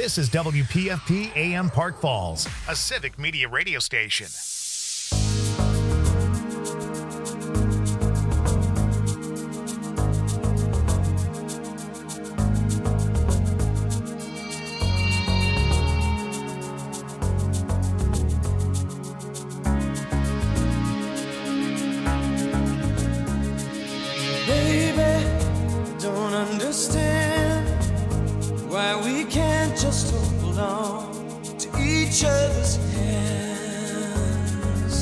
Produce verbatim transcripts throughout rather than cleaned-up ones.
This is W P F P A M Park Falls, a civic media radio station. Just hold on to each other's hands.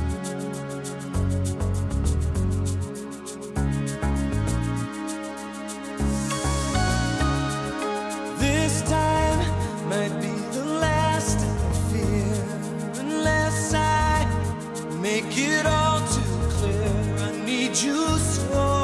This time might be the last I fear, unless I make it all too clear. I need you so.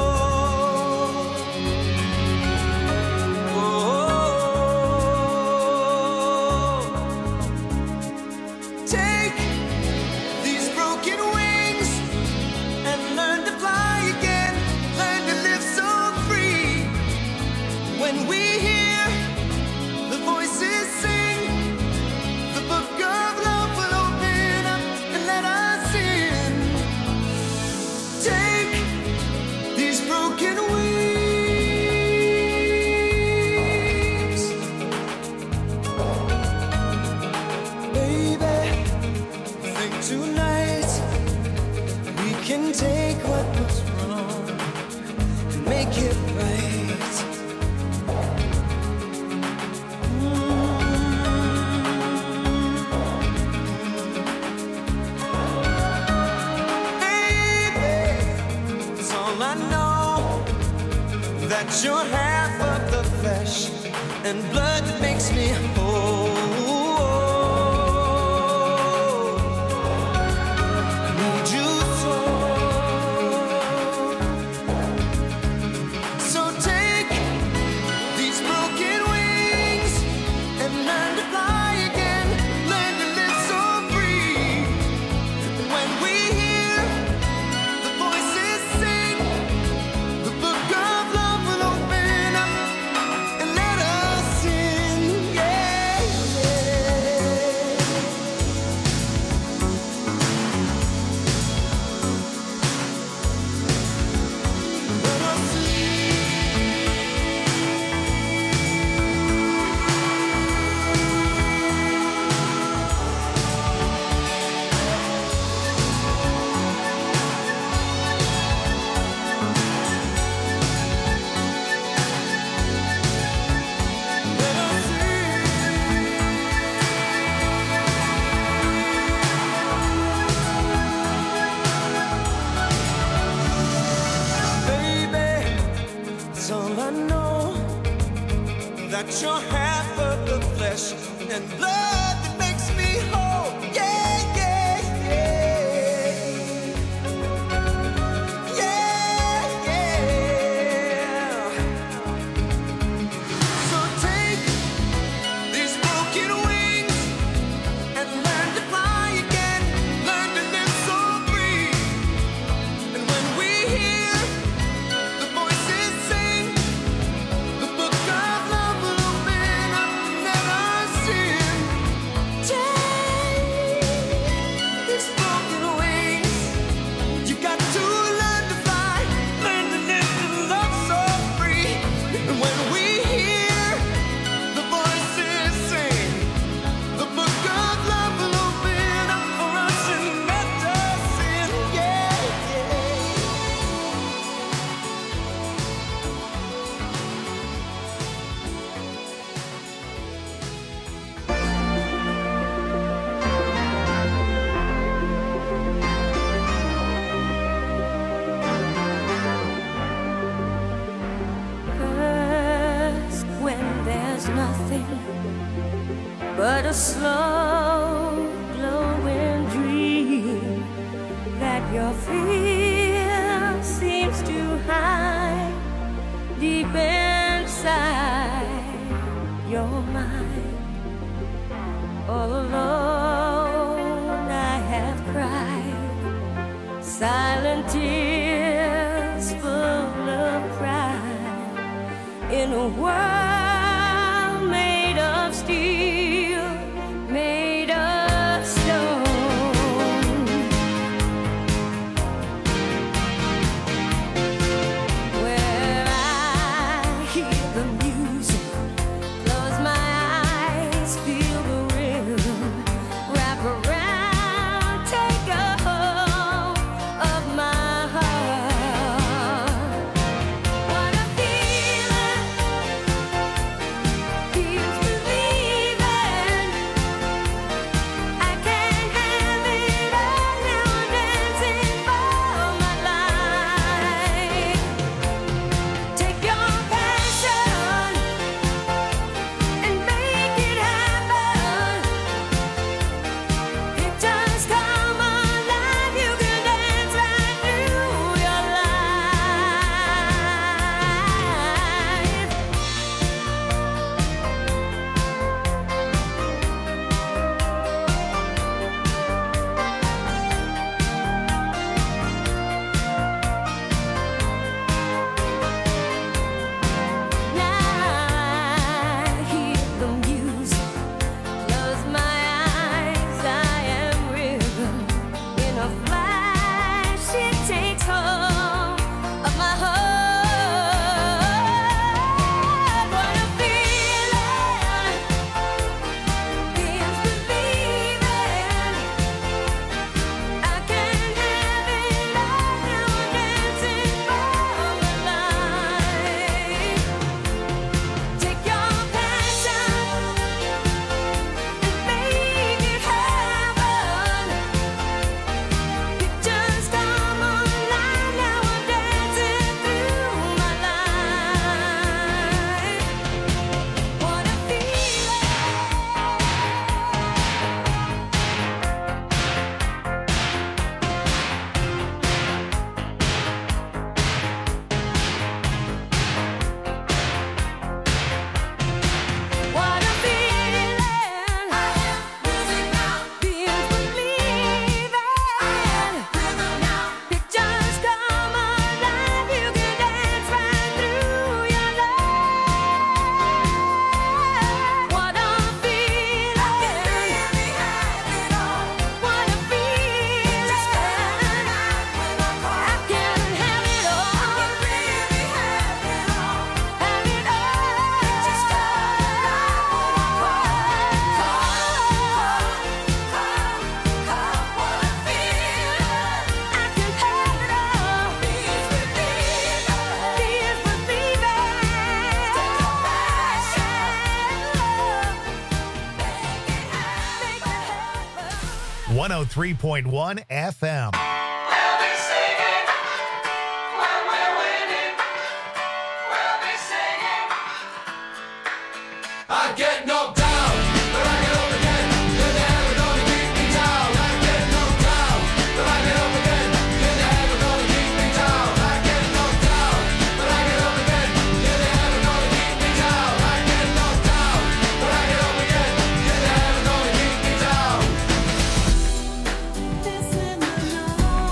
You're half of the flesh and blood that makes me whole. I need you so. So take these broken wings and learn to fly again. Learn to live so free. And when we hear the voices sing the book of you're half of the flesh and blood that makes me whole. Yeah, yeah, yeah. Yeah, yeah. So take these broken wings and learn to fly again. Learn to live so free. And when we hear the voices sing the book of love, but a slow glowing dream that your fear seems to hide deep inside your mind. All alone I have cried silent tears full of pride in a world made of steel. one oh three point one F M. We'll be singing when we're winning. We'll be singing. I get knocked down, but I get up again. You're never gonna keep me down. I get knocked down, but I get up again. You're never gonna keep me down. I get knocked down, but I get up again. You're never gonna keep me down. I get knocked down, but I get up again. You're never gonna keep me down. This in the night.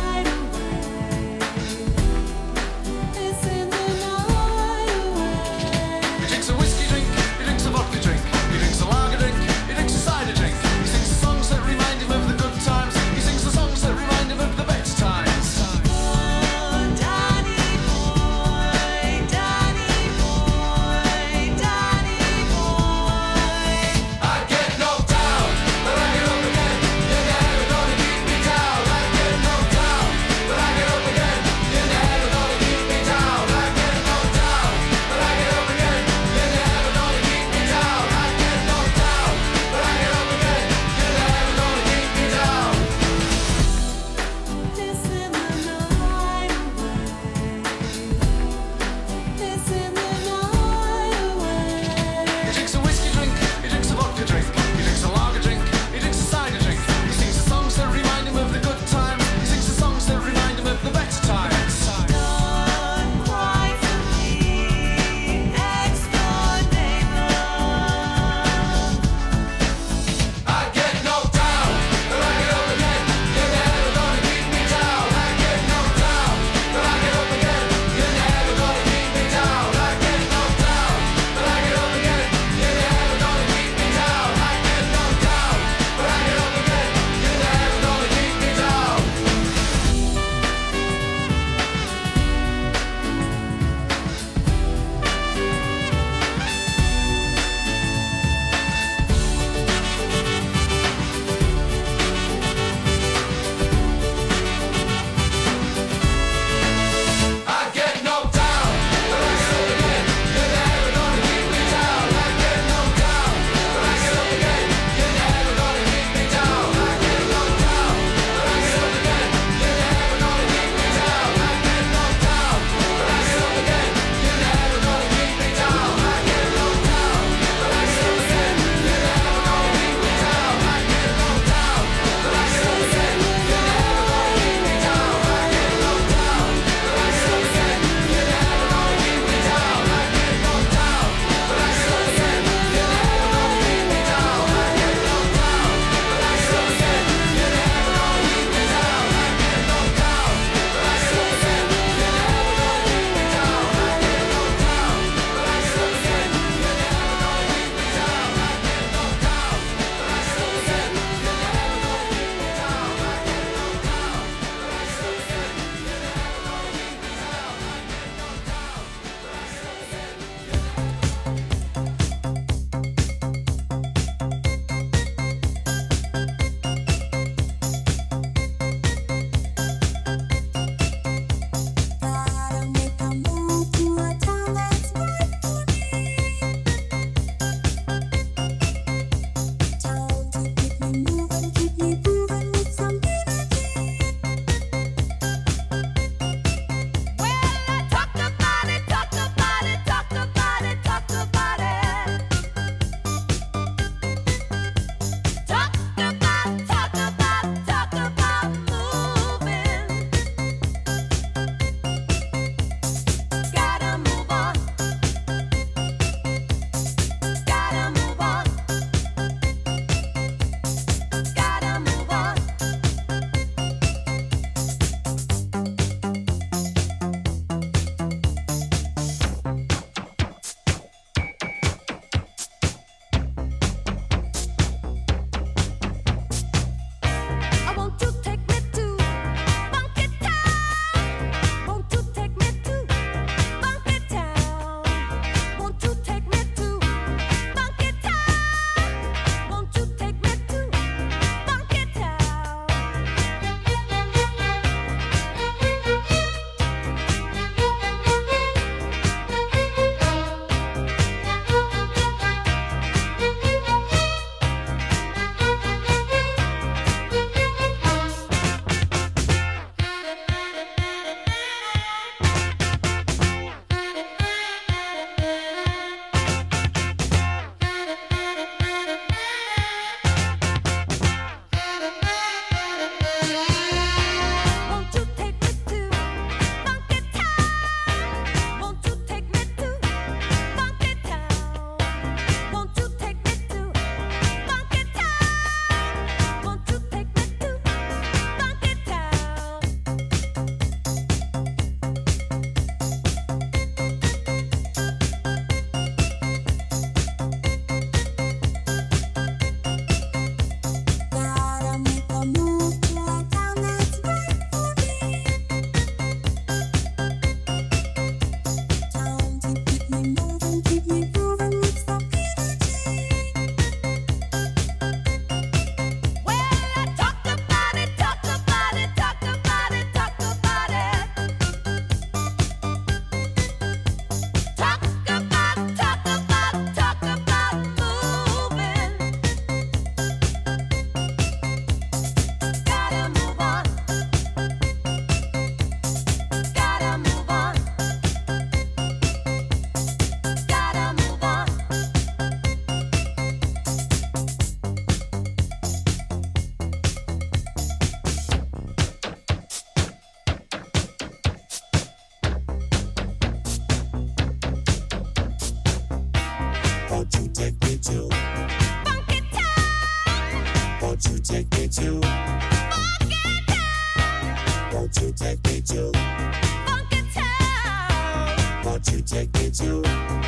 to Funky Town? Won't you take me to Funky Town? Won't you take me to Funky Town? Won't you take me to Funky Town?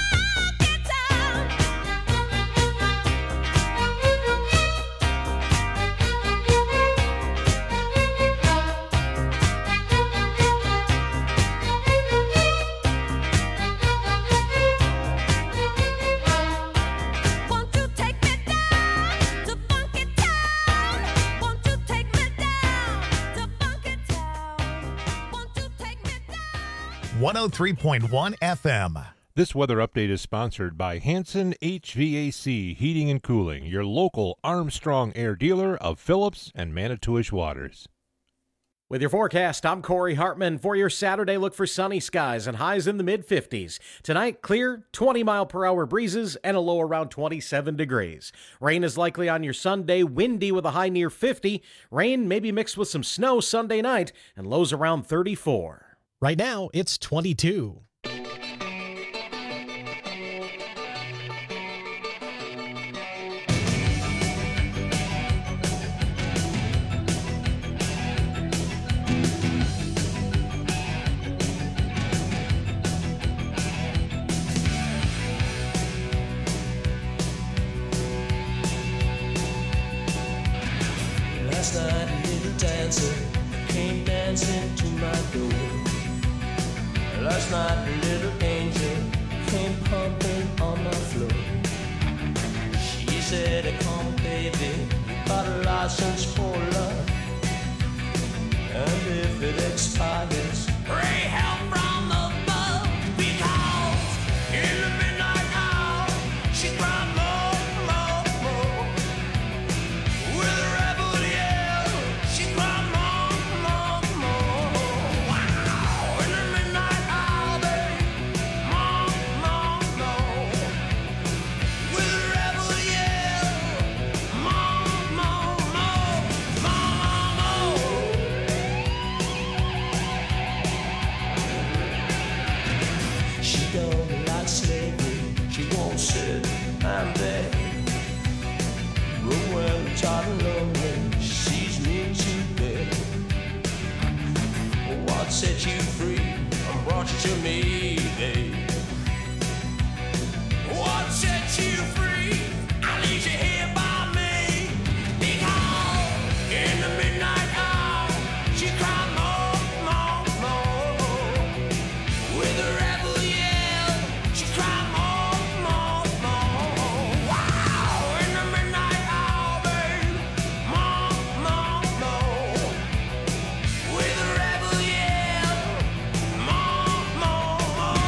Won't you take me down to Funky Town? Won't you take me down to Funky Town? Won't you take me down? one oh three point one F M. This weather update is sponsored by Hanson H V A C Heating and Cooling, your local Armstrong Air dealer of Phillips and Manitowish Waters. With your forecast, I'm Corey Hartman. For your Saturday, look for sunny skies and highs in the mid-fifties. Tonight, clear, twenty mile per hour breezes and a low around twenty-seven degrees. Rain is likely on your Sunday, windy with a high near fifty. Rain may be mixed with some snow Sunday night and lows around thirty-four. Right now, it's twenty-two. Last night a little dancer came dancing to my door. Last night a little angel came pumping on my floor. She said, come baby, you got a license for love. And if it expires, pray help from above. Because in the midnight hour, she cried more, more, more. With a rebel yell, she cried more, more, more. Wow! In the midnight hour, babe, more, more, more. With a rebel yell, more, more, more, more, more. She don't like slavery, she won't sit and beg. But when tired and lonely, she sees me to bed. What set you free and brought you to me, babe? What set you free? I leave you here by me. Because in the midnight hour, she cried more, more, more. With a rebel yell, she cried more, more, more. Wow! In the midnight hour, babe, more, more, more. With a rebel yell, more, more, more.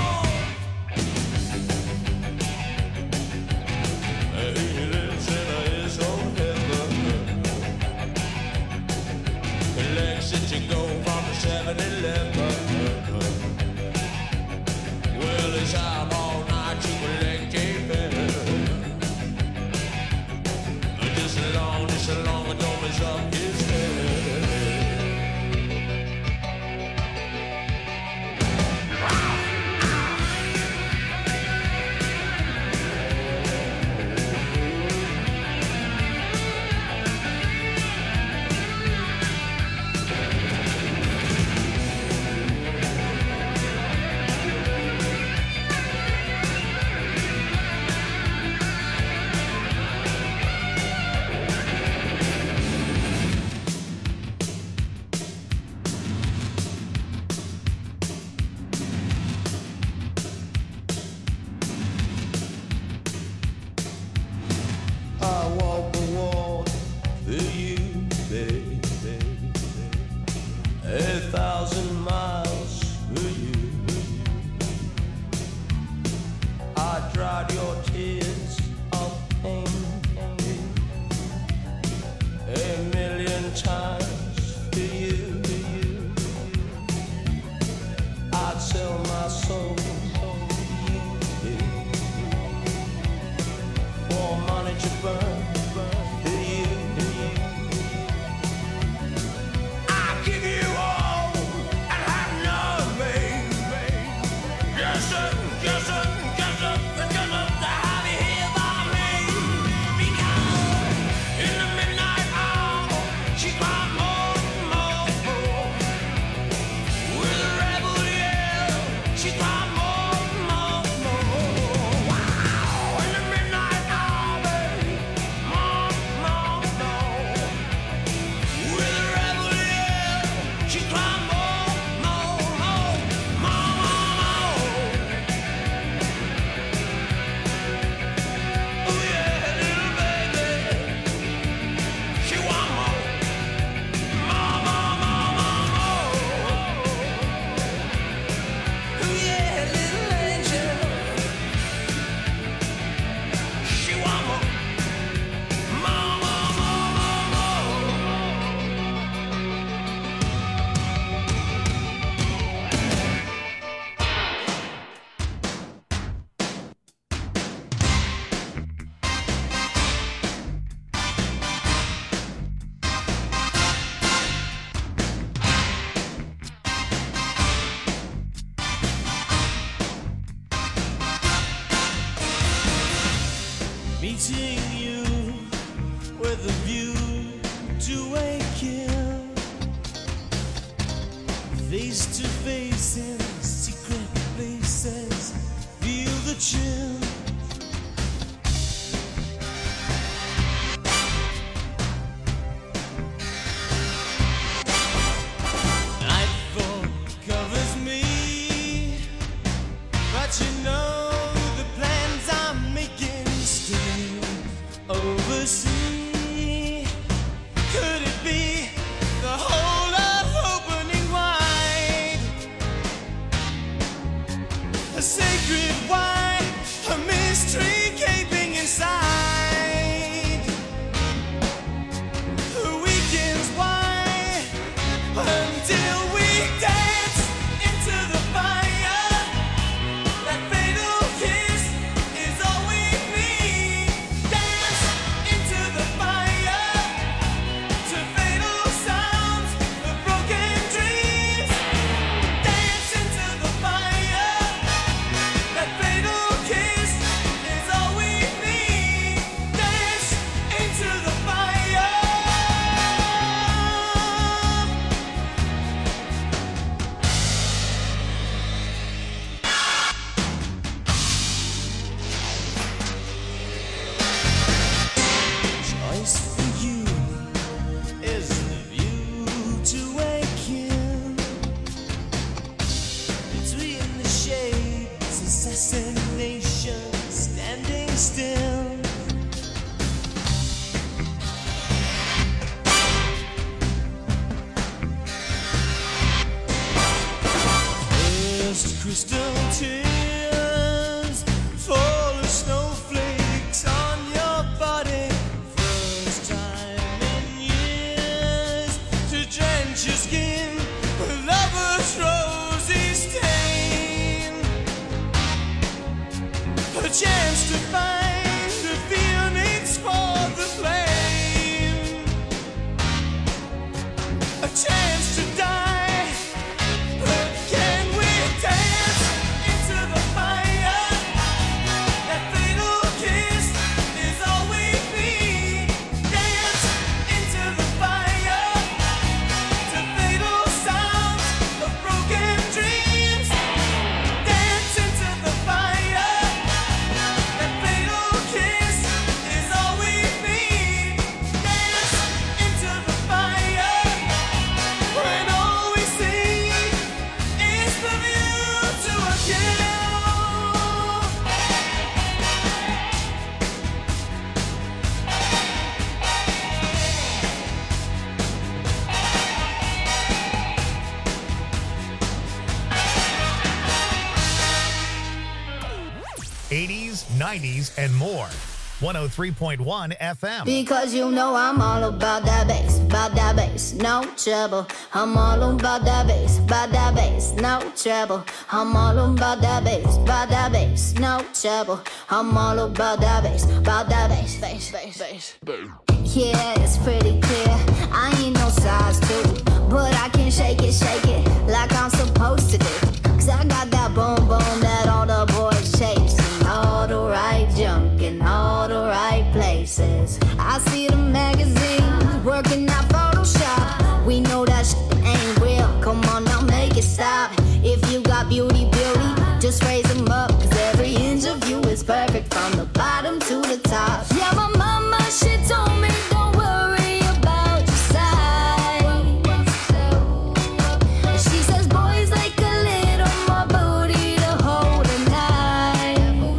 meeting you with a view to a kill. Face to face in secret places, feel the chill. Nightfall covers me, but you know the plans I'm making still oversee. Could it be the whole of opening wide? A sacred wine, a mystery gaping inside. The weekends why until we dance into the fire. That fatal kiss is all we need. Dance into the fire to fatal sounds of broken dreams. Dance into the fire. That fatal kiss is all we need. Dance into the fire. Choice for you is the view to a kill. Between the shades, assassination standing still. First crystal tears fall as snowflakes on your body. First time in years to drench your skin with lover's rosy stain. A chance to find the phoenix for the flame. A chance to die. But can we dance into the fire? That fatal kiss is all we need. Dance into the fire to fatal sounds of broken dreams. Dance into the fire. That fatal kiss is all we need. Dance into the fire when all we see is the view to a kill. eighties, nineties, and more. one oh three point one F M. Because you know I'm all about that bass, about that bass, no trouble. I'm all about that bass, about that bass, no trouble. I'm all about that bass, about that bass, no trouble. I'm all about that bass, about that bass, bass, bass, bass. Yeah, it's pretty clear. I ain't no size two, but I can shake it, shake it like I'm supposed to do. Cause I got that boom boom that all the boys chase. And all the right junk in all the right places. I see the magazines working out Photoshop. We know that shit ain't real. Come on now, make it stop. If you got beauty, beauty, just raise them up. Cause every inch of you is perfect from the bottom to the top. Yeah, my mama, she told me don't worry about your size. She says boys like a little more booty to hold at night.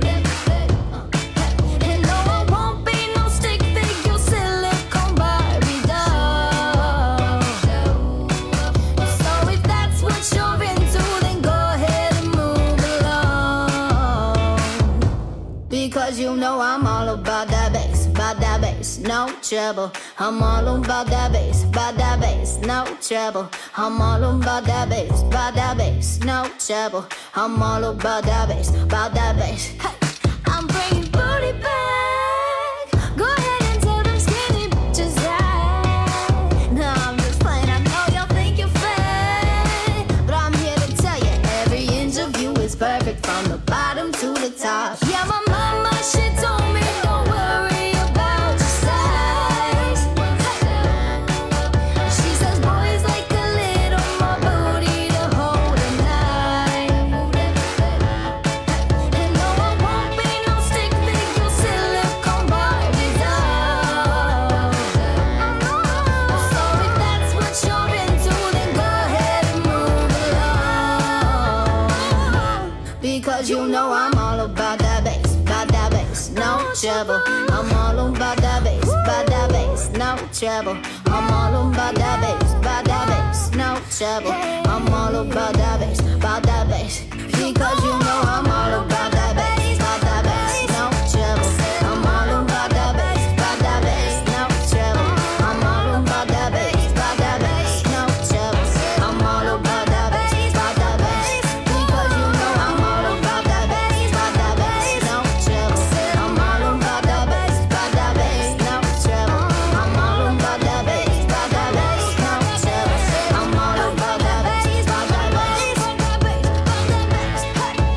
And no, I won't be no stick figure silicone Barbie doll. So if that's what you're into, then go ahead and move along. Because you know I'm all about that bass, about that bass, no trouble. I'm all about that bass, about that bass, no trouble. I'm all about that bass, about that bass, no trouble. I'm all about that bass, about that bass. Hey, I'm bringing booty back. Go ahead and tell them skinny bitches that. No, I'm just playing. I know y'all think you're fat, but I'm here to tell you every inch of you is perfect from the bottom to the top. Yeah, my mama, she told me don't worry you know I'm all about that bass, about that bass, no trouble. I'm all about that bass, about that bass, no trouble. I'm all about that bass, about that bass, no trouble. I'm all about that bass, about that bass, because you know I'm all about that bass, about that bass, no trouble. I'm all about that bass, about that bass, no trouble. I'm all about that bass, about that bass, no trouble. I'm all about that bass, about that bass, because you know I'm all about that bass, about that bass, no trouble. I'm all about that bass, about that bass, no trouble. I'm all about that bass, about that bass, no trouble. I'm all about that bass, about that bass, about that bass, about that bass.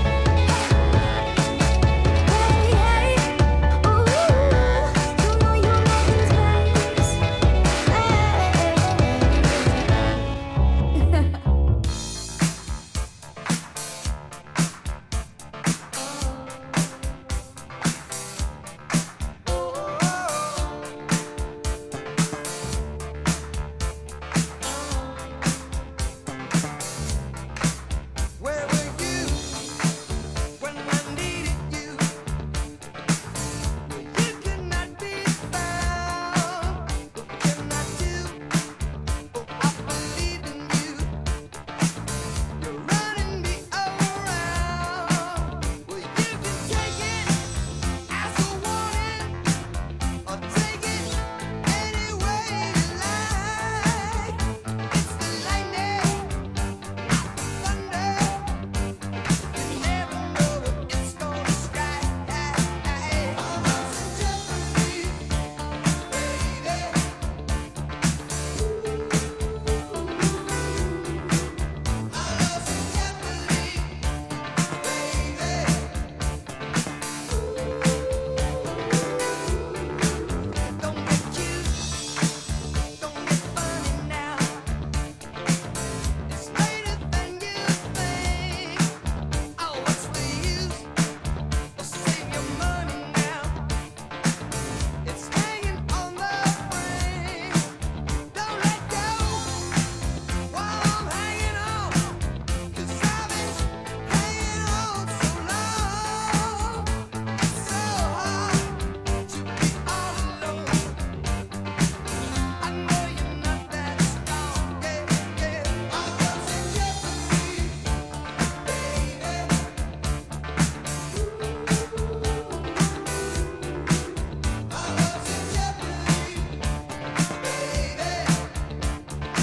Hey, hey, ooh, you know you love this bass. Hey. Where were you when I needed you? You could not be found. What can I do? Oh, I believe in you. You're running me around. Well, you can take it as a warning, or take it any way you like. It's the lightning, thunder. You never know what it's gonna strike. I'm lost in jeopardy, baby. I'm lost in jeopardy, baby. Don't get cute, don't get funny now. It's later than you think. Oh, what's the use? Well, save your money now. It's hanging on the frame. Don't let go while I'm hanging on, 'cause I've been hanging on so long. It's so hard to be all alone. I know you're not that strong, yeah, yeah. I'm lost in jeopardy, baby. I'm lost in jeopardy, baby.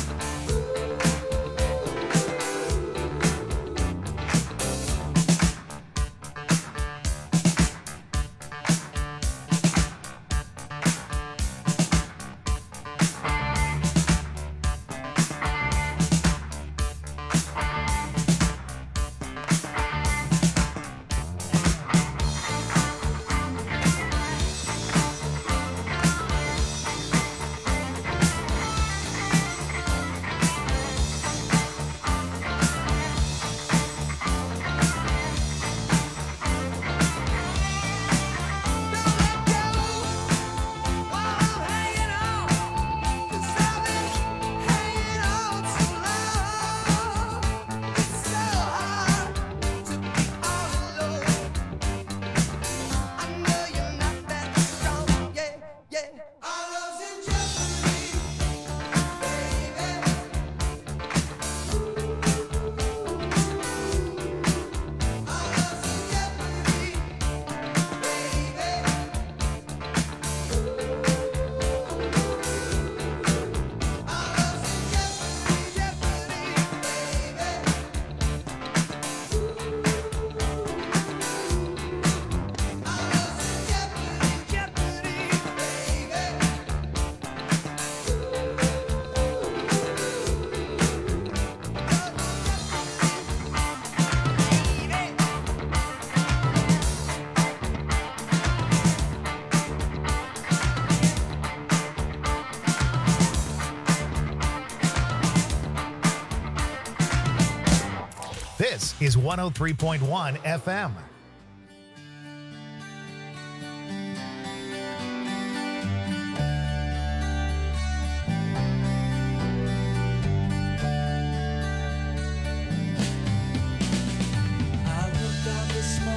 Don't let go while I'm hanging on, 'cause I've been hanging on so long. It's so hard to be all alone. I know you're not that strong, yeah, yeah. I'm lost in jeopardy, baby. I'm lost in jeopardy, baby. This is one oh three point one F M. I looked out this morning.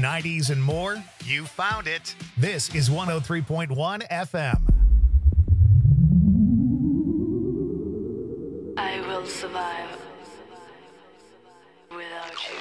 nineties, and more? You found it. This is one oh three point one F M. I will survive without you.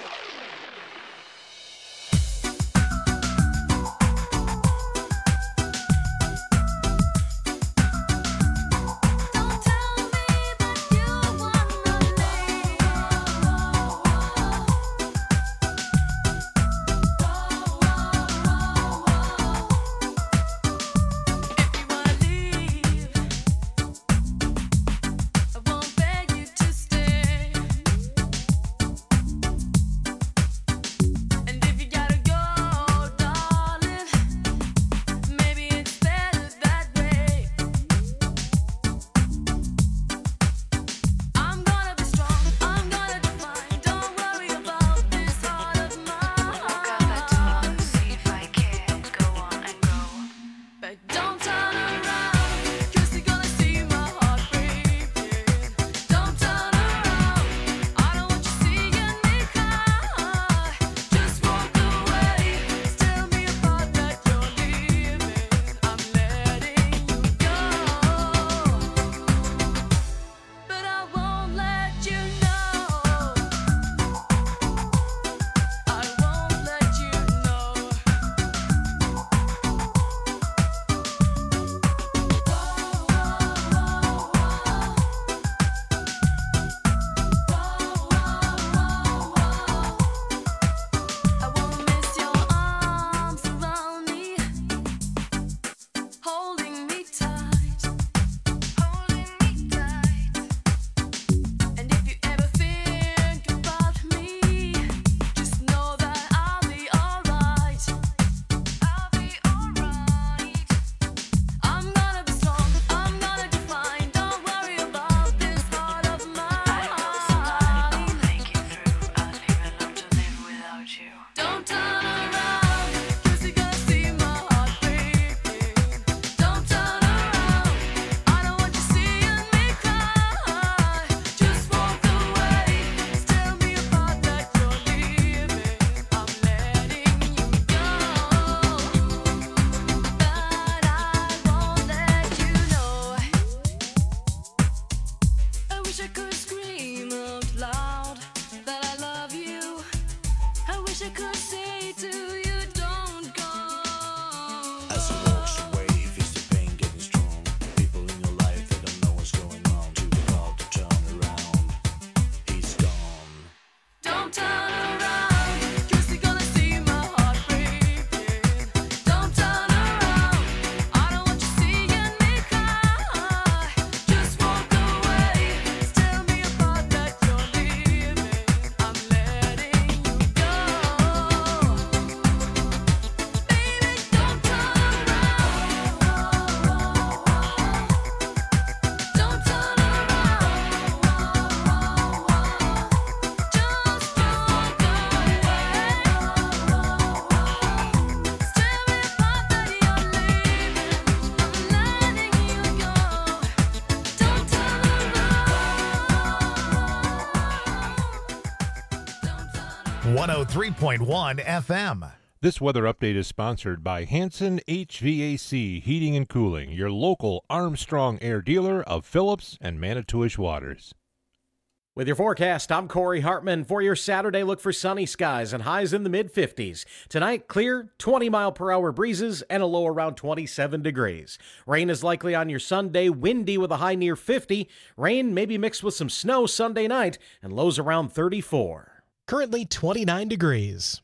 one oh three point one F M. This weather update is sponsored by Hanson H V A C Heating and Cooling, your local Armstrong Air dealer of Phillips and Manitowish Waters. With your forecast, I'm Corey Hartman. For your Saturday, look for sunny skies and highs in the mid fifties. Tonight, clear, twenty mile per hour breezes and a low around twenty-seven degrees. Rain is likely on your Sunday, windy with a high near fifty. Rain may be mixed with some snow Sunday night and lows around thirty-four. Currently twenty-nine degrees.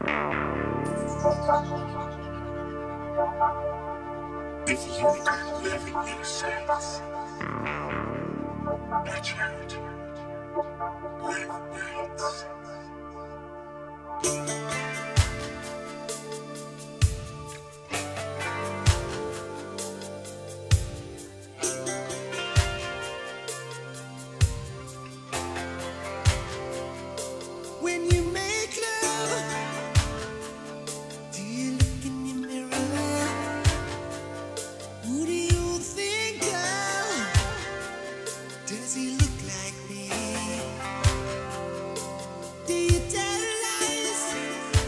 If you could live in your sense, watch out, live nights. When you make love, do you look in your mirror? Who do you think of? Does he look like me? Do you tell lies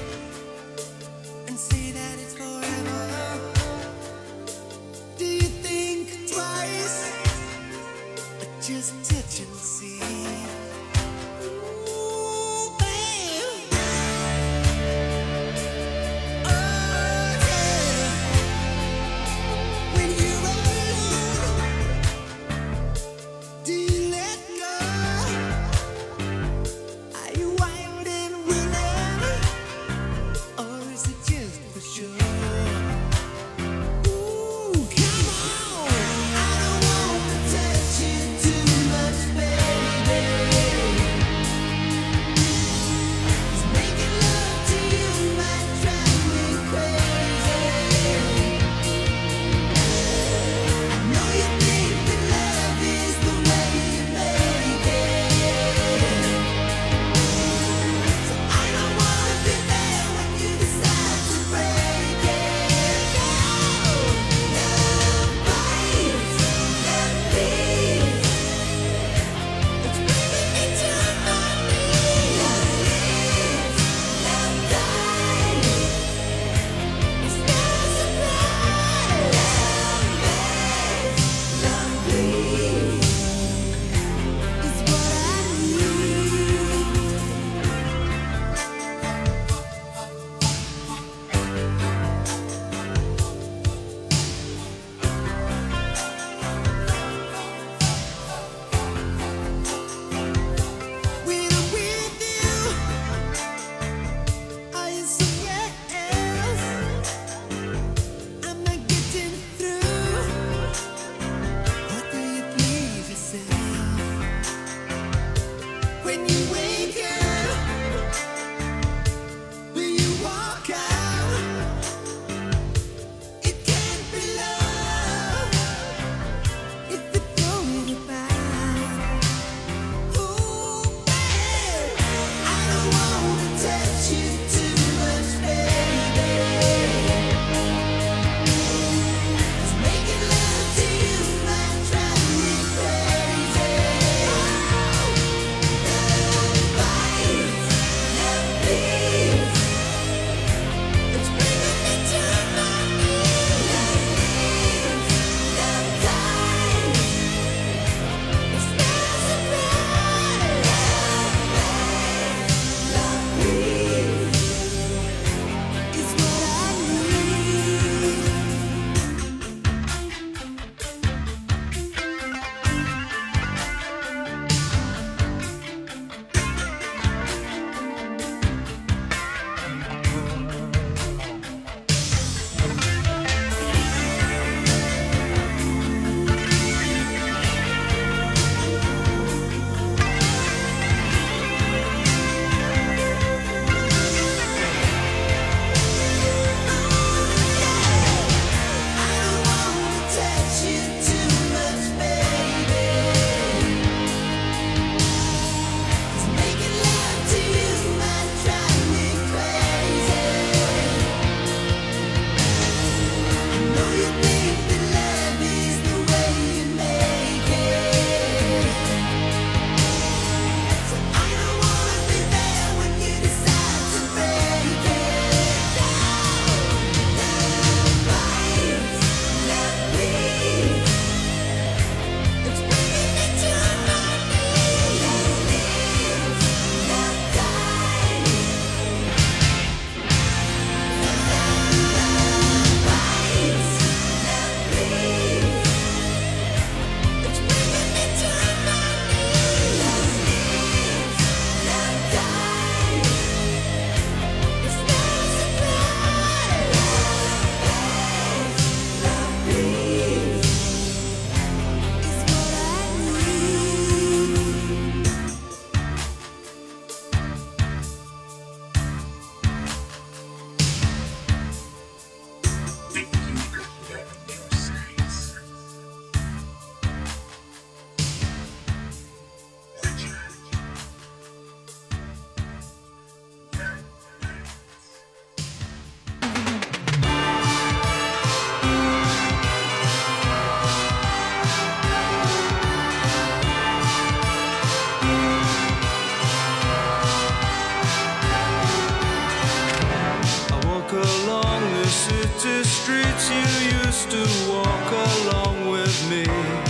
city streets you used to walk along with me.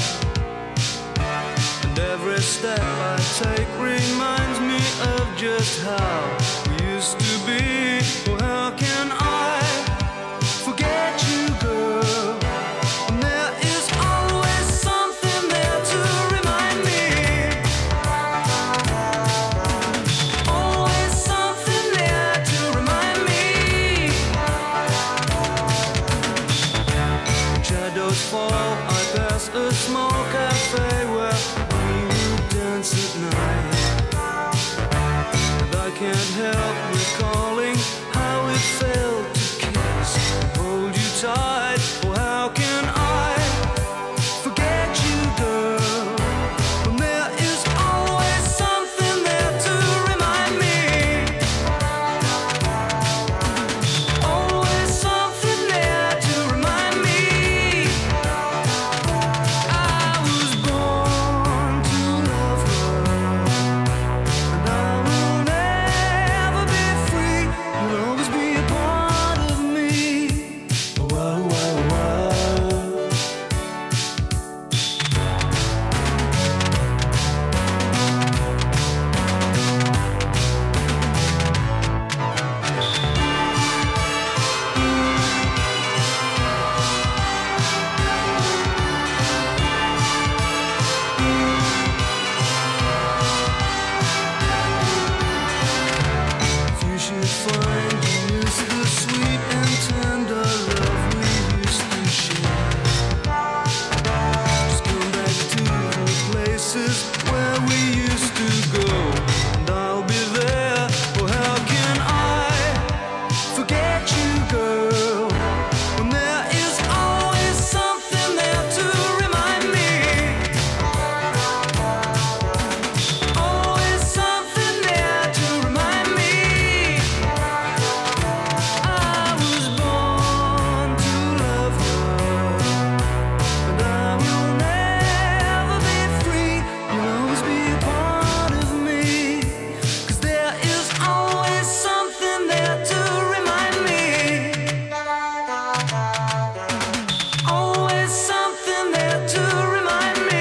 And every step I take reminds me of just how we used to be. Well, how can I forget you, girl? And there is always something there to remind me. Always something there to remind me. Shadows fall, I pass a small cafe where we would dance at night. And I can't help recalling how it felt to kiss and hold you tight. Well, how can I forget you, girl? When there is always something there to remind me. Always something there to remind me. I was born to love her, and I will never be free. You'll always be a part of me. Whoa, whoa, whoa. If you should find you miss the sweet and tender love we used to share, just come back to the places where we used to go, and I'll be there. Well, how can I forget you, girl? When there is always something there to remind me. Always something there to remind me. I was born to love her, and I will never be free. You'll always be a part of me. 'Cause there is always something there to remind me. Always something there to remind me.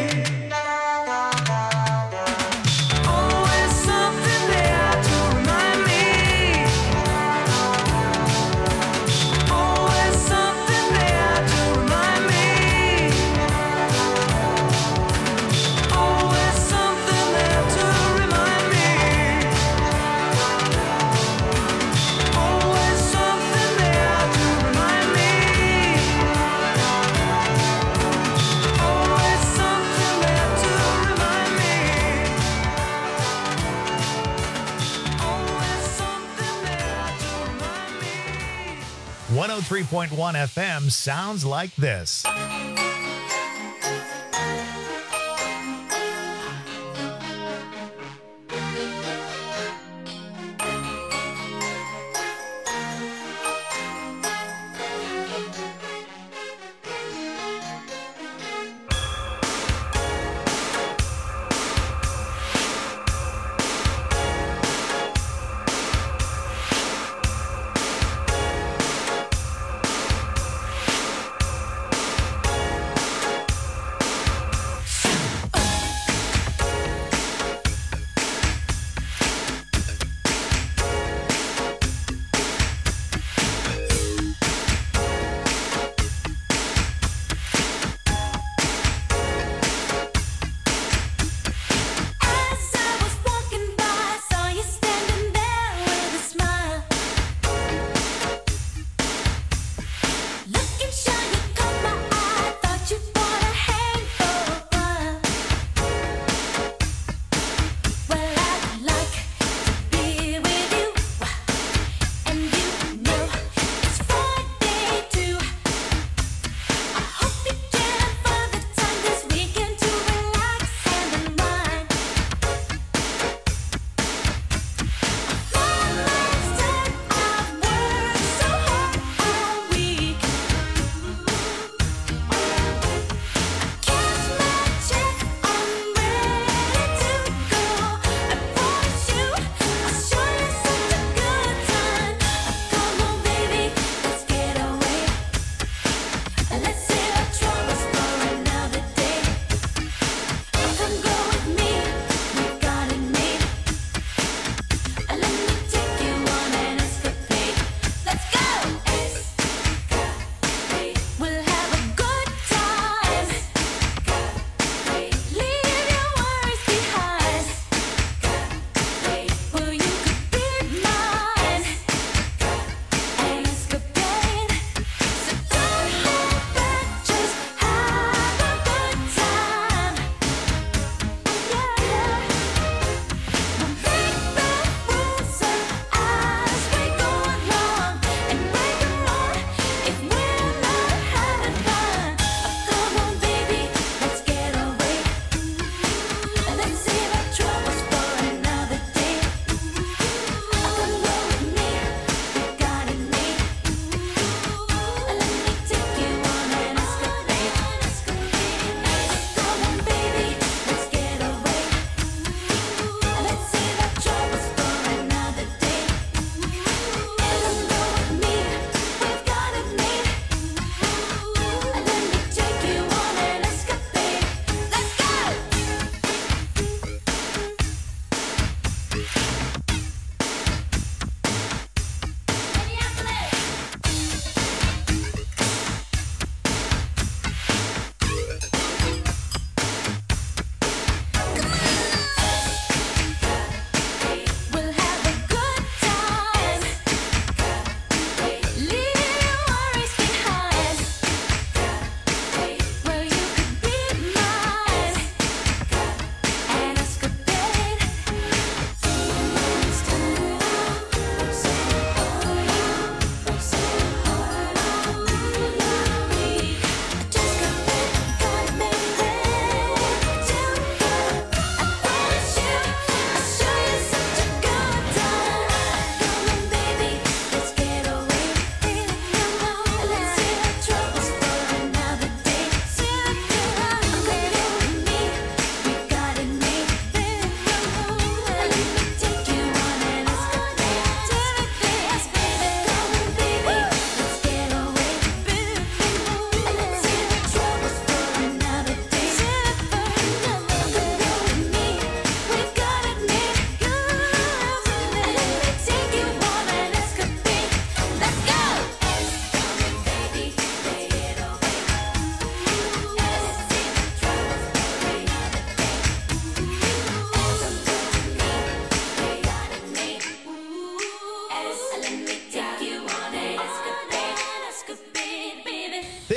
Always something there to remind me. Always something there to remind me. Always something there to remind me. Always something there to remind me. Always something there to remind me. Always something there to remind me. one oh three point one F M sounds like this.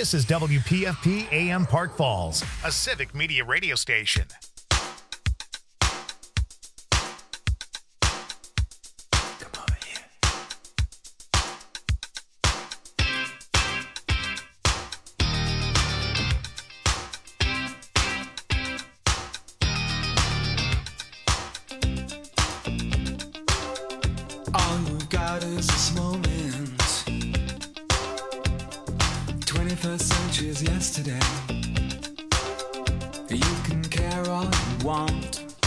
This is W P F P A M Park Falls, a civic media radio station. All you've got is this moment. twenty-first century is yesterday. You can care all you want.